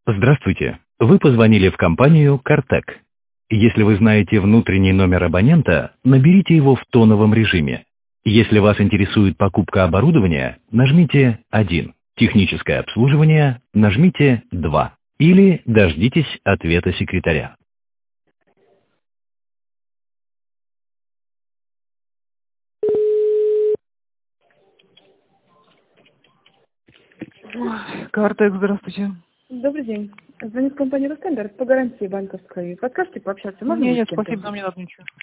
Здравствуйте. Вы позвонили в компанию «Картек». Если вы знаете внутренний номер абонента, наберите его в тоновом режиме. Если вас интересует покупка оборудования, нажмите 1. Техническое обслуживание, нажмите 2. Или дождитесь ответа секретаря. Картек, здравствуйте. Добрый день. Звонит компания «Ростендер» по гарантии банковской. Подскажите пообщаться, можно Нет, ли с нет, кем-то? спасибо, нам не надо ничего.